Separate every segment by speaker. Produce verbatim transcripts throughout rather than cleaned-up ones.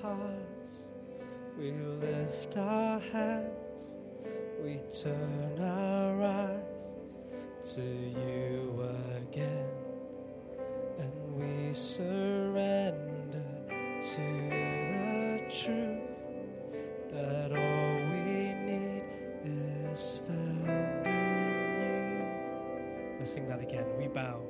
Speaker 1: hearts, we lift our hands, we turn our eyes to you again, and we surrender to the truth that all we need is found in you. Let's sing that again. We bow.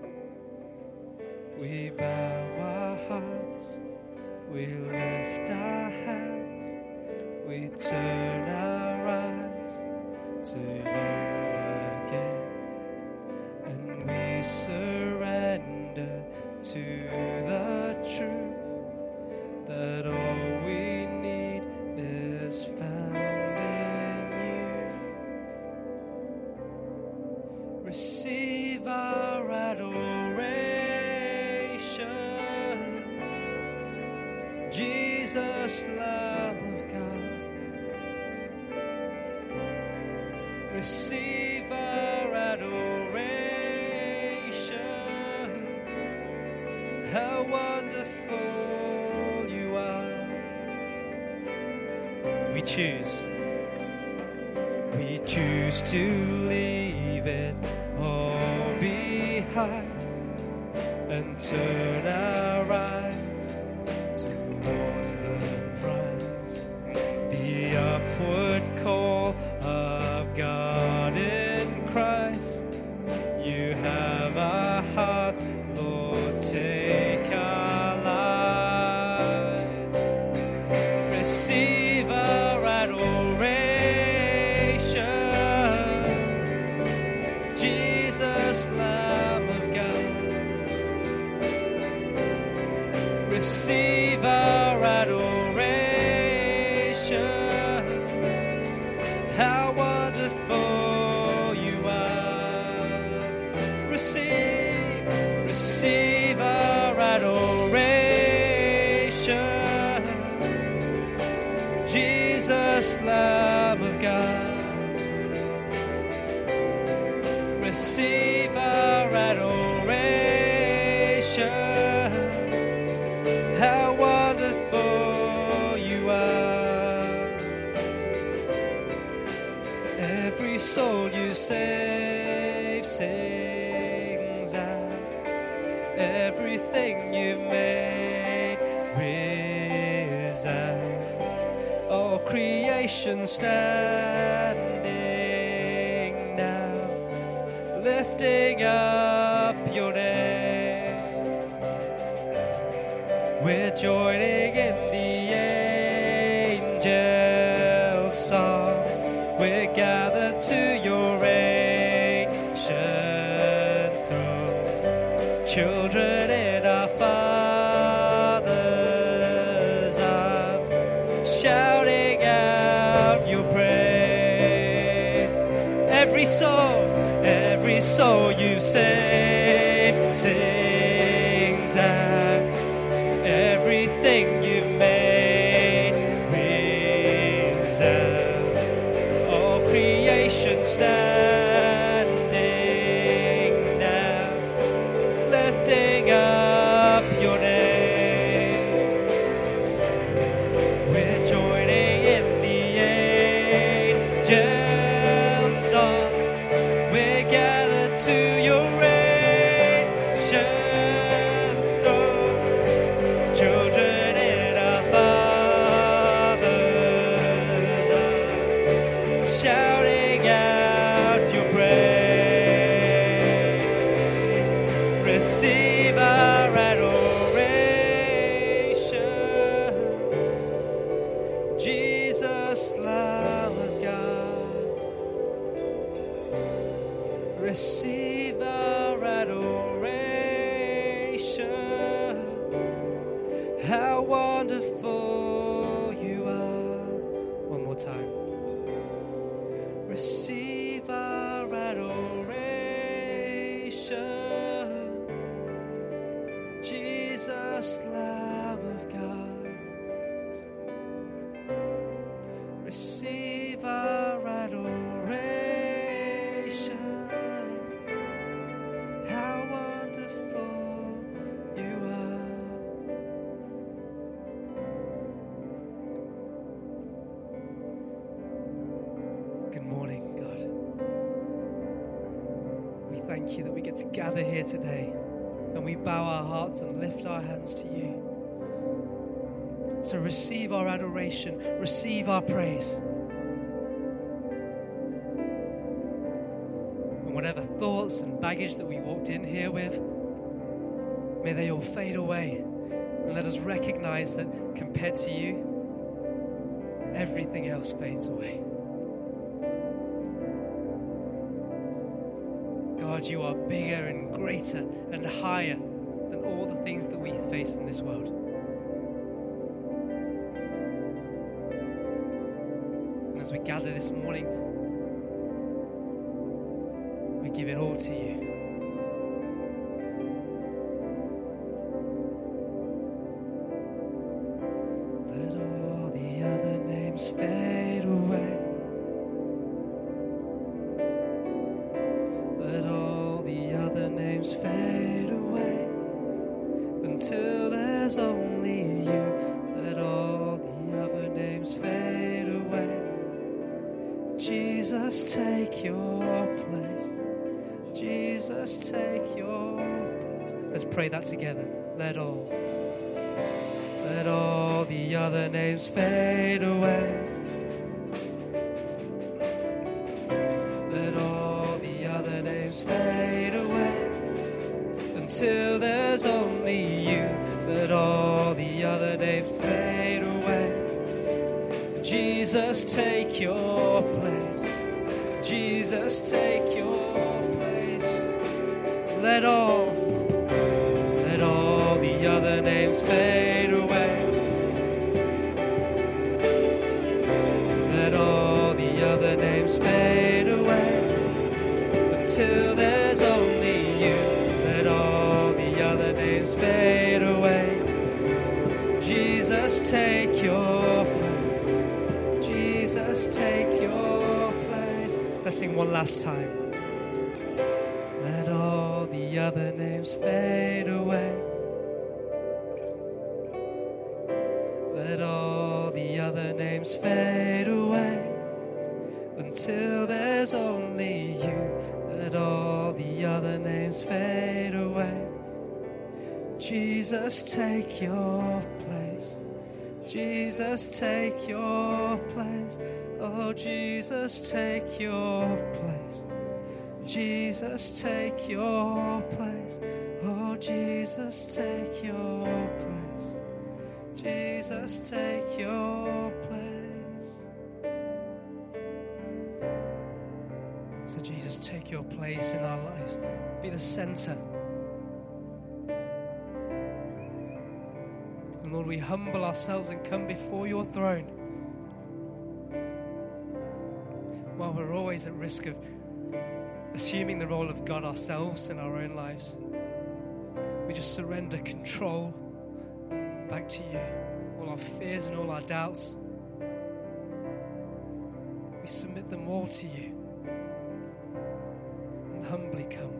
Speaker 1: We bow our hearts, we lift our hands, we turn our eyes to you again, and we surrender to the truth that all we need is found in you. Receive our adoration, Jesus, Lamb of God. Receive our adoration. How wonderful you are. We choose. We choose to leave it all behind and turn our eyes towards the prize, the upward call of God in Christ. You have our hearts, Lord, take our lives. Receive our adoration, Jesus, Lamb of God. Receive our adoration. How wonderful you are. Receive, receive our adoration. Jesus, Lamb of God. Receive our adoration. How wonderful you are. Every soul you save sings out. Everything you've made resounds. All creation standing now, lifting up your name. We're joining in the angels' song. We're gathered to your ancient throne, children in our Father's arms, shouting out your praise. Every soul, every soul you saved sings out. Everything you've made resounds. All creation standing now, lifting up your name. We're joining in the angels' song. We're gathered to your ancient throne, children in our Father's arms, shouting out your praise. Receive our adoration, Jesus, Lamb of God. Receive our adoration. How wonderful you are. One more time. Receive our adoration, Jesus, Lamb of God. Receive our adoration. How wonderful you are. thank you that we get to gather here today and we bow our hearts and lift our hands to you. So receive our adoration, receive our praise. And whatever thoughts and baggage that we walked in here with, may they all fade away. And let us recognize that compared to you, everything else fades away. God, you are bigger and greater and higher than all the things that we face in this world. And as we gather this morning, we give it all to you. Fade away. Let all the other names fade away until there's only you. Let all the other names fade away. Jesus, take your place. Jesus, take your place. Let's pray that together. Let all Let all the other names fade away. Let all the other names fade away until there's only you. Let all the other names fade away. Jesus, take your place. Jesus, take your place. Let all, let all the other names fade away. Other names fade away until there's only you. Let all the other names fade away. Jesus, take your place. Jesus, take your place. Let's sing one last time. Let all the other names fade away. Let all the other names fade away until there's only you. Let all the other names fade away. Jesus, take your place. Jesus, take your place. Oh, Jesus, take your place. Jesus, take your place. Oh, Jesus, take your place. Jesus, take your place. So Jesus, take your place in our lives. Be the center. And Lord, we humble ourselves and come before your throne. While we're always at risk of assuming the role of God ourselves in our own lives, we just surrender control back to you. All our fears and all our doubts, we submit them all to you. Humbly come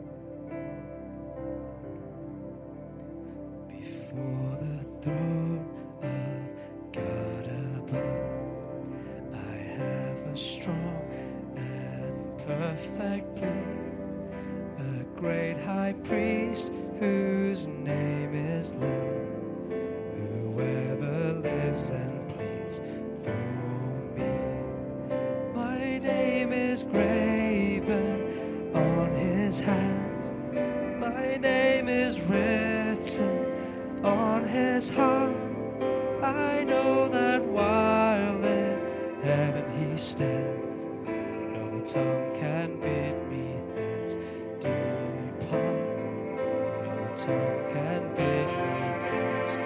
Speaker 1: before the throne of God above. I have a strong and perfect plea, a great high priest whose name is love, whoever lives and pleads for me. My name is graven on his hands, my name is written on his heart. I know that while in heaven he stands, no tongue can bid me thence depart. No tongue can bid me thence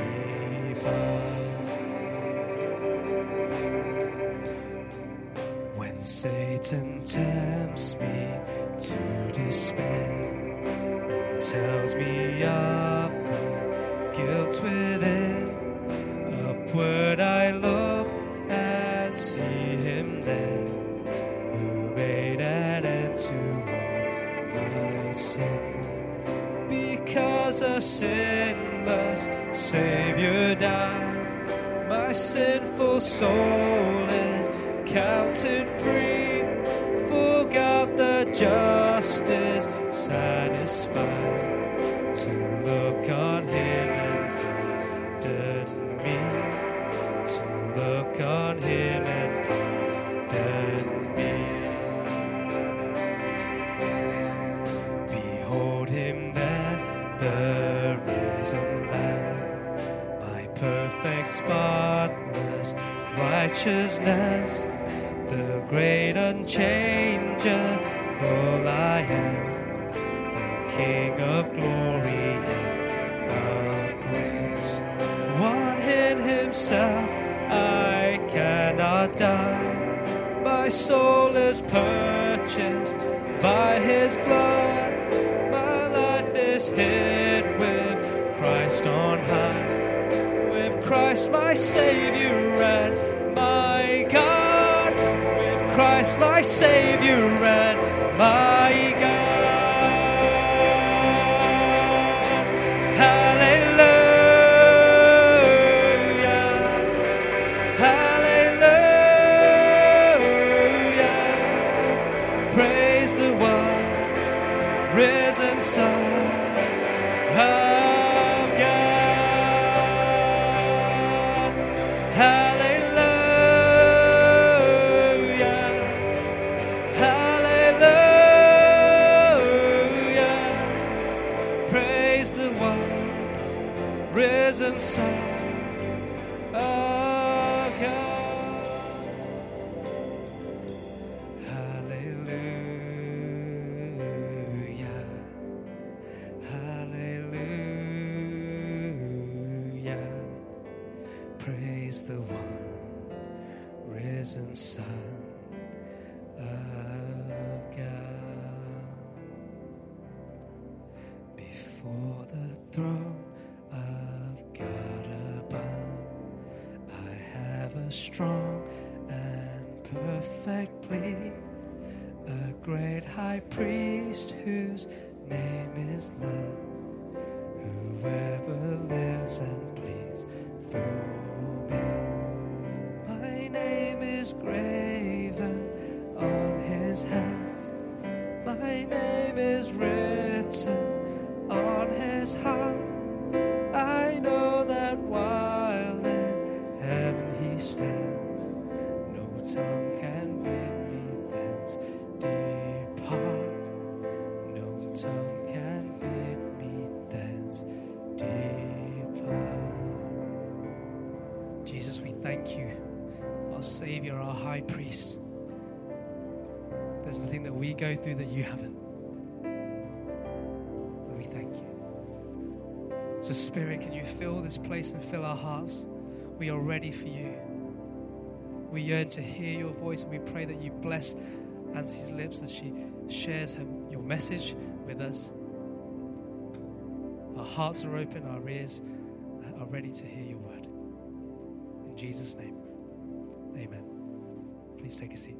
Speaker 1: depart. When Satan tempts me to despair, tells me of the guilt within, upward I look and see him there, who made an end to all my sin. Because a sinless Savior died, my sinful soul is counted free, for God the the just is satisfied to look on him and pardon me, to look on him and pardon me. Behold him there, the risen Lamb, my perfect spotless righteousness, the great unchangeable I am, the King of glory and of grace. One in himself I cannot die, my soul is purchased by his blood, my life is hid with Christ on high, with Christ my Savior and my God, with Christ my Savior and my God. Hallelujah, hallelujah, praise the one risen Son of God. Hallelujah, hallelujah, praise the one risen Son of God. Hallelujah, hallelujah, praise the one risen Son of God. Before the throne of God above, I have a strong and perfect plea, a great high priest whose name is love, whoever lives and pleads for me. My name is graven on his hands, my name is written on his heart. I know that while in heaven he stands, no tongue can bid me thence depart, no tongue can bid me thence depart. Jesus, we thank you, our Savior, our High Priest. There's nothing that we go through that you haven't. And we thank you. So Spirit, can you fill this place and fill our hearts? We are ready for you. We yearn to hear your voice, and we pray that you bless Nancy's lips as she shares her, your message with us. Our hearts are open, our ears are ready to hear your word. In Jesus' name, amen. Please take a seat.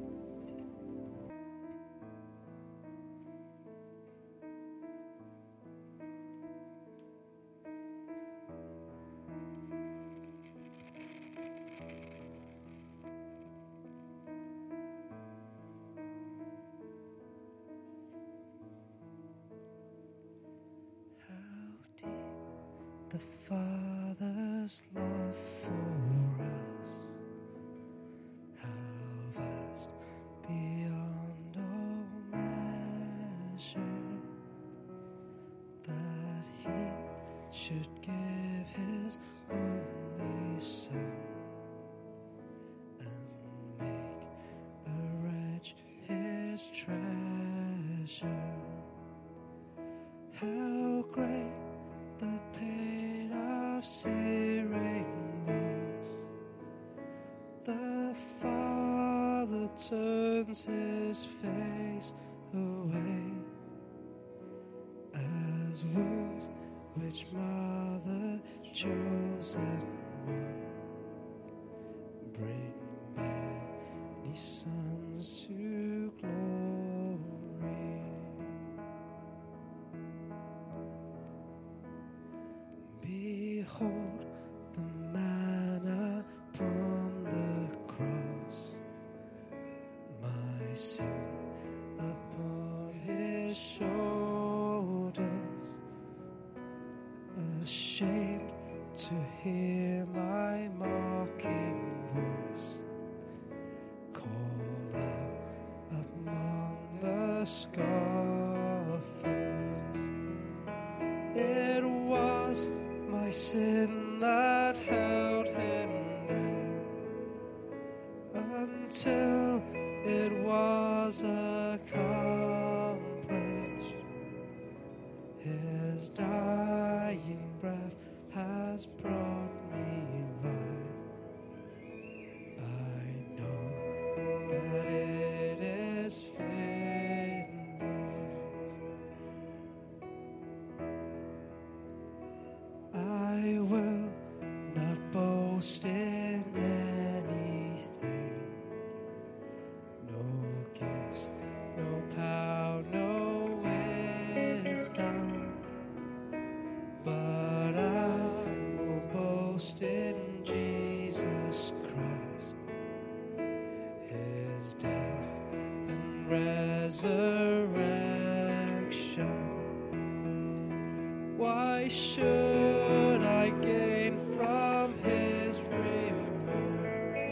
Speaker 1: The Father's love for us, how vast beyond all measure, that he should give his only Son and make a wretch his treasure. How great the pain of searing loss, the Father turns his face away, as wounds which mother chosen one bring many sons to glory. Behold the man upon the cross, my sin upon hear my mocking voice call out among the scoffers. It was my sin that held him down until it was accomplished. His dying breath has brought me life. I know that it is finished. I will not boast in anything, no gifts, no power, no wisdom, but I will boast in Jesus Christ, his death and resurrection. Why should I gain from his reward?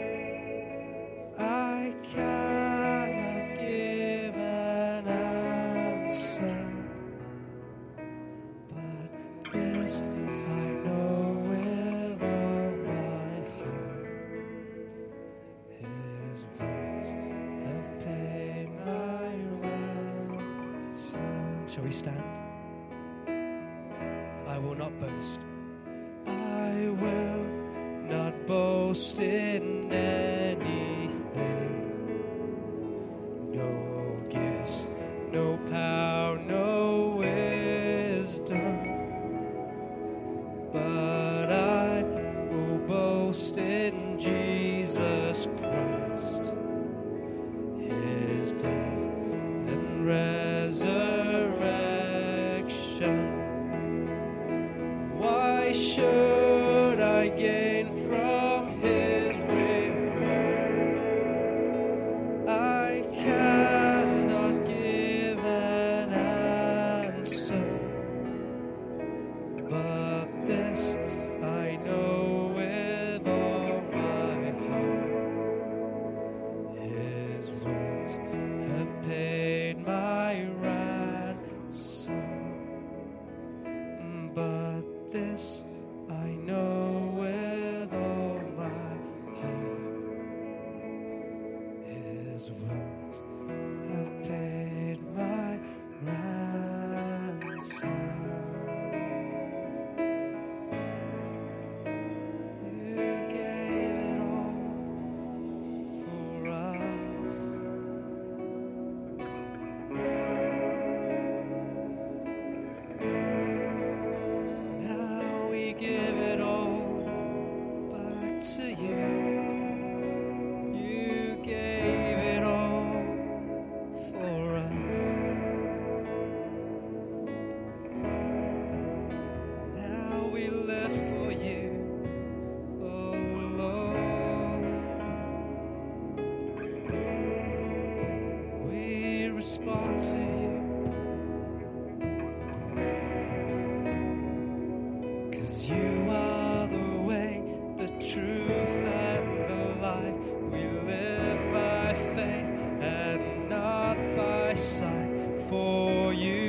Speaker 1: I cannot give an answer, but this I know with all my heart. His words have paid my ransom. Shall we stand? I will not boast. I will not boast in anything. No gifts, no power, no wisdom, but I will boast in Jesus Christ, his death and resurrection. Why should I gain from his reward? I cannot give an answer, but this I know with all my heart. His words have paid my ransom, but this I know with all my heart. His words have paid my ransom. You gave it all for us. Now we give it all back to you. You gave it all for us. Now we live for you, oh Lord. We respond to you. 'Cause you are the way, the truth, and the life. We live by faith and not by sight. For you,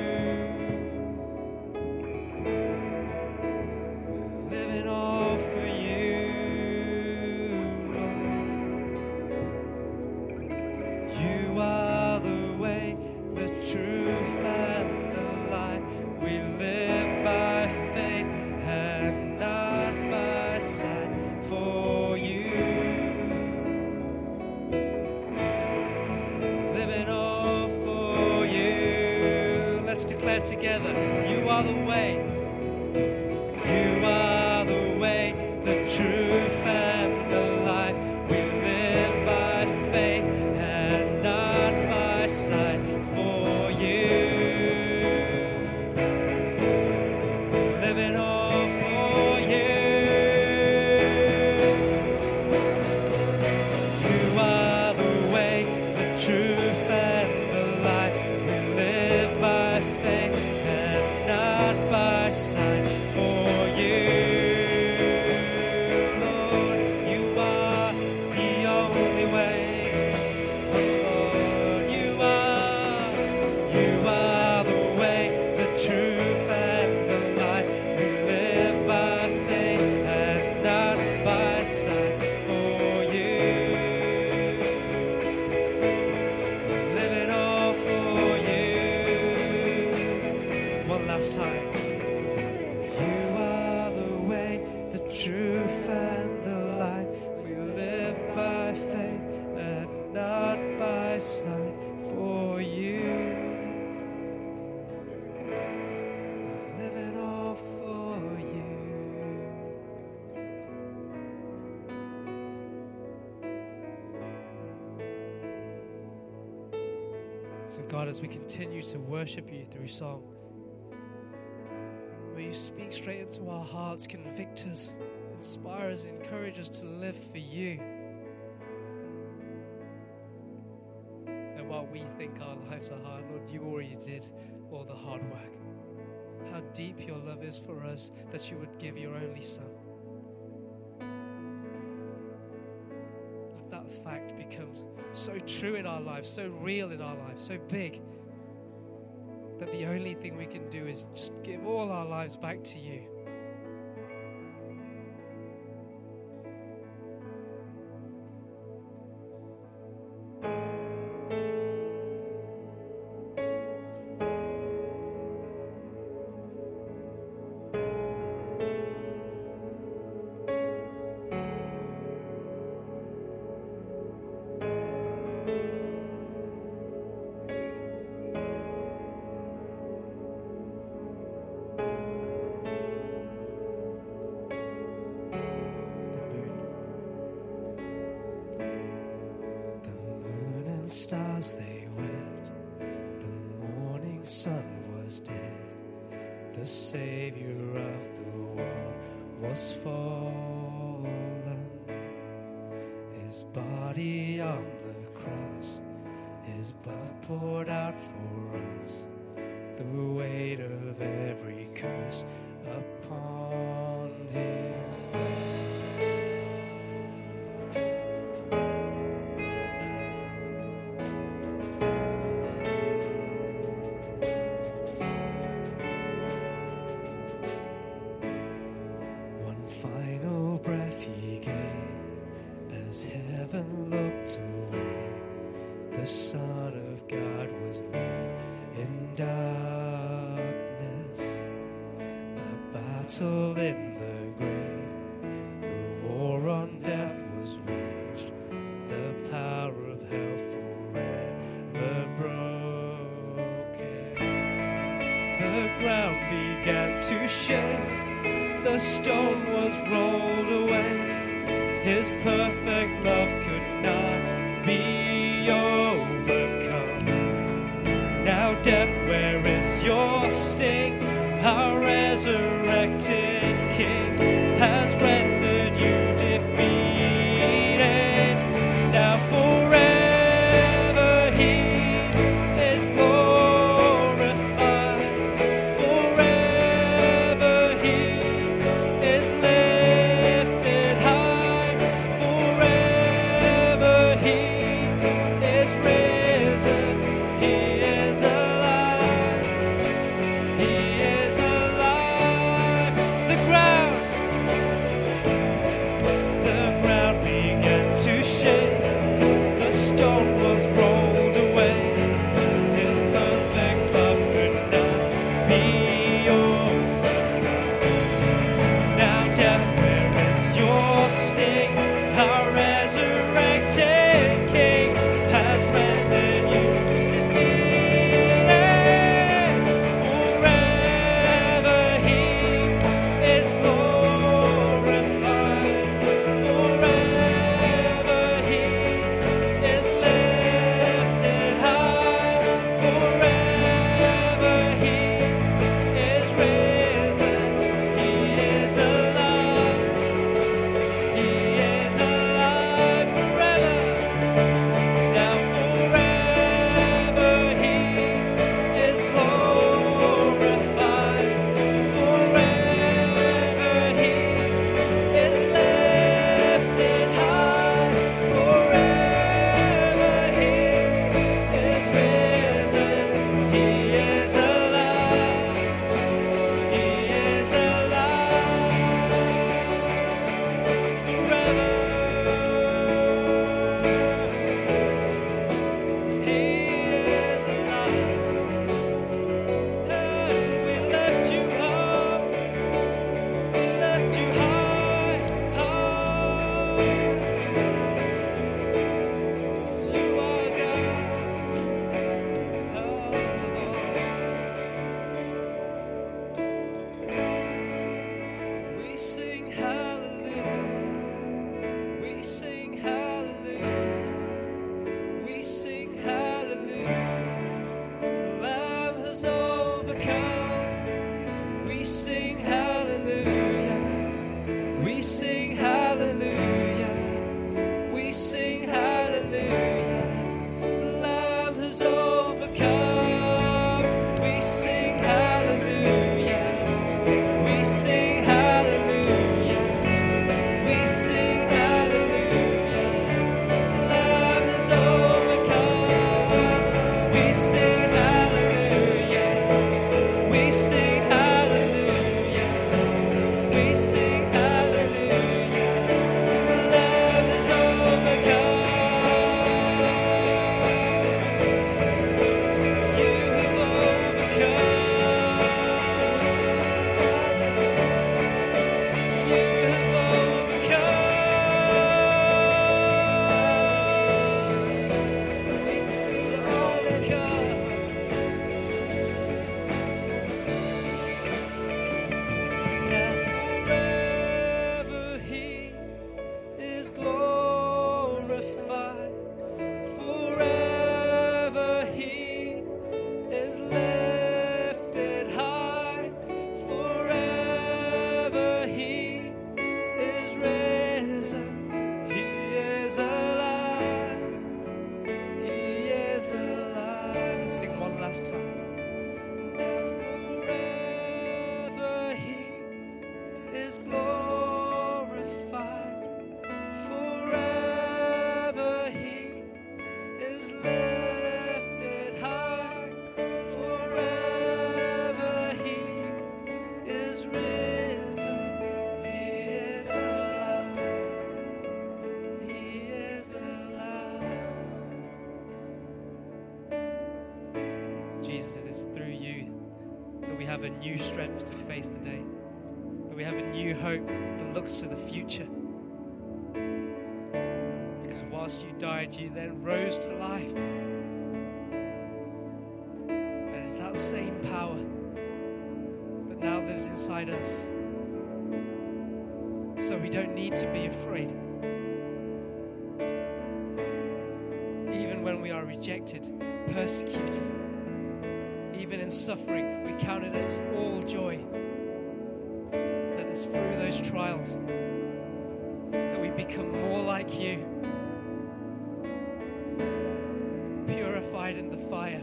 Speaker 1: we're living all for you, Lord. You are the way, the truth, and the life. We live by faith and not by sight. For you, living all for you. Let's declare together, you are the way. You are the way, the truth, and the life. We live by faith and not by sight. For you, living all for you. You are the way, the truth, and the life. We live by faith and not by sight. For you, So God, as we continue to worship you through song, may you speak straight into our hearts, convict us, inspire us, encourage us to live for you. And while we think our lives are hard, Lord, you already did all the hard work. How deep your love is for us, that you would give your only Son. Let that fact become so true in our lives, so real in our lives, so big, that the only thing we can do is just give all our lives back to you.
Speaker 2: Stars they wept, the morning sun was dead, the Savior of the world was fallen, his body on the cross, his blood poured out for us, the weight of every curse upon him. Heaven looked away, the Son of God was laid in darkness, a battle in the grave, the war on death was waged, the power of hell forever broken. The ground began to shake, the stone was rolled away, his perfect love could not be overcome. Now death, where is your sting? Our resurrected King has rendered you defeated. Now forever he is glorified. Forever he is lifted high. The
Speaker 1: it's through you that we have a new strength to face the day, that we have a new hope that looks to the future. Because whilst you died, you then rose to life. And it's that same power that now lives inside us. So we don't need to be afraid. Even when we are rejected, persecuted, even in suffering, we count it as all joy. That it's through those trials that we become more like you, purified in the fire.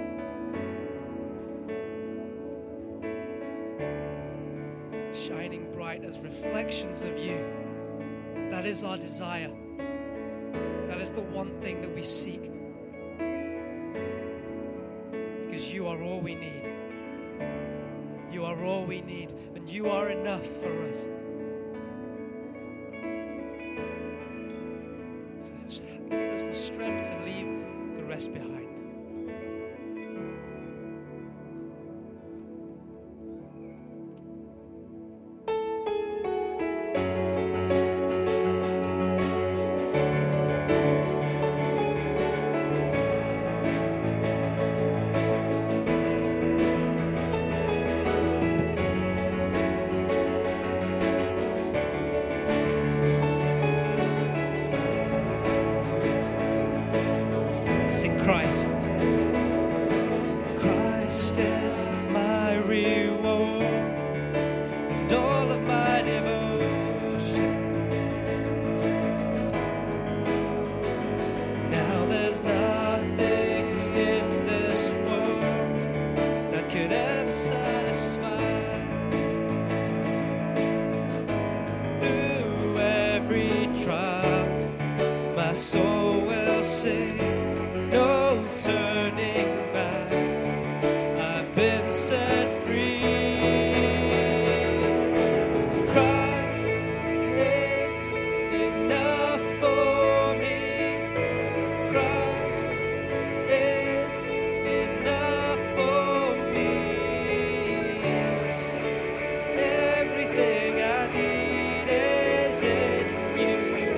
Speaker 1: Shining bright as reflections of you. That is our desire. That is the one thing that we seek. Because you are all we need. You are all we need, and you are enough for us. So just give us the strength to leave the rest behind. Christ.
Speaker 2: Christ is my reward and all of my devotion. Now there's nothing in this world that could ever satisfy. Through every trial, my soul will sing. No turning back, I've been set free. Christ is enough for me. Christ is enough for me. Everything I need is in you.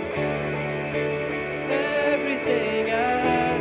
Speaker 2: Everything I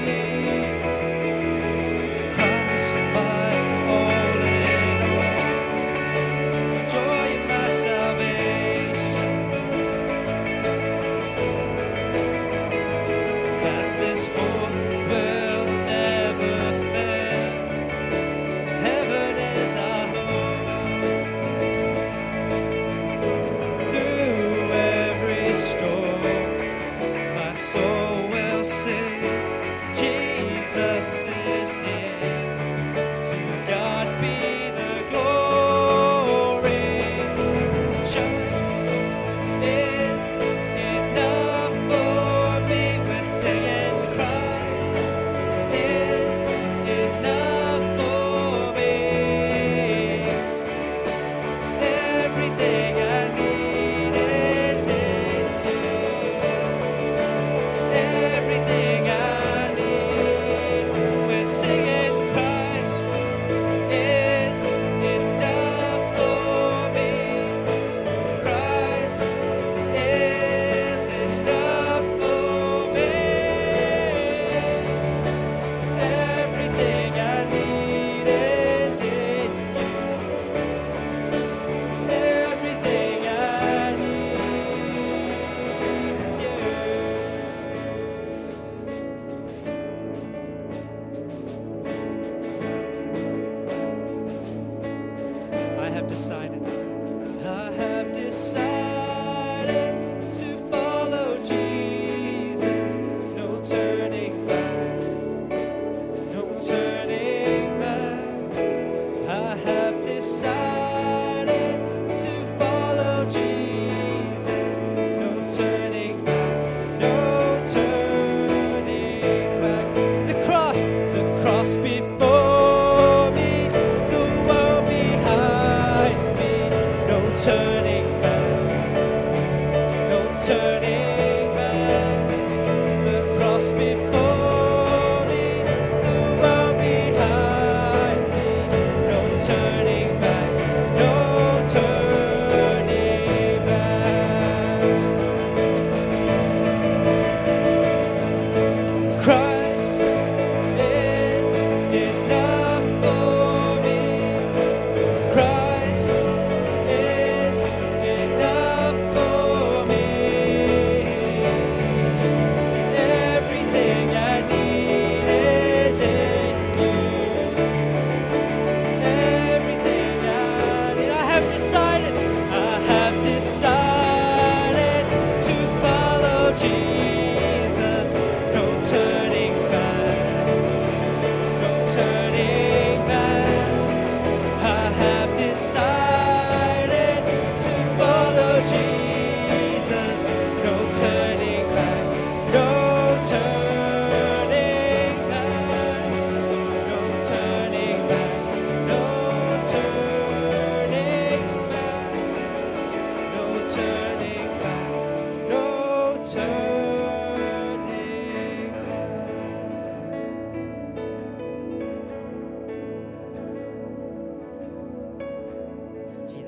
Speaker 2: have decided, I have decided to follow Jesus. No turning back, no turning back. I have decided to follow Jesus. No turning back, no turning back. The cross, the cross before me, the world behind.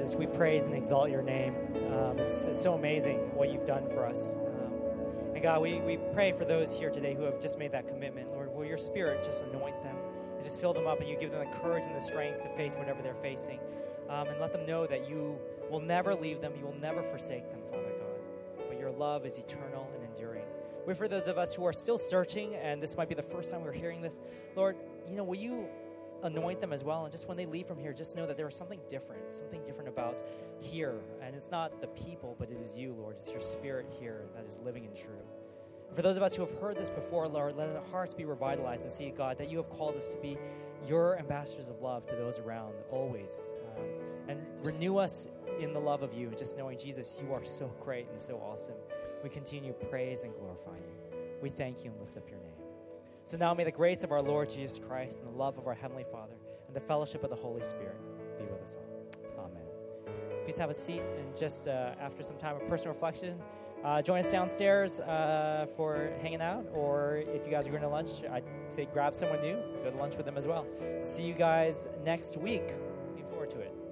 Speaker 3: Jesus, we praise and exalt your name. Um, it's, it's so amazing what you've done for us. Um, and God, we, we pray for those here today who have just made that commitment. Lord, will your Spirit just anoint them and just fill them up, and you give them the courage and the strength to face whatever they're facing. Um, and let them know that you will never leave them, you will never forsake them, Father God. But your love is eternal and enduring. We for those of us who are still searching, and this might be the first time we're hearing this, Lord, you know, will you anoint them as well? And just when they leave from here, just know that there is something different, something different about here. And it's not the people, but it is you, Lord. It's your Spirit here that is living and true. For those of us who have heard this before, Lord, let our hearts be revitalized and see, God, that you have called us to be your ambassadors of love to those around, always. Um, and renew us in the love of you, just knowing, Jesus, you are so great and so awesome. We continue to praise and glorify you. We thank you and lift up your name. So now may the grace of our Lord Jesus Christ and the love of our Heavenly Father and the fellowship of the Holy Spirit be with us all. Amen. Please have a seat, and just uh, after some time of personal reflection, uh, join us downstairs uh, for hanging out, or if you guys are going to lunch, I'd say grab someone new, go to lunch with them as well. See you guys next week. Looking forward to it.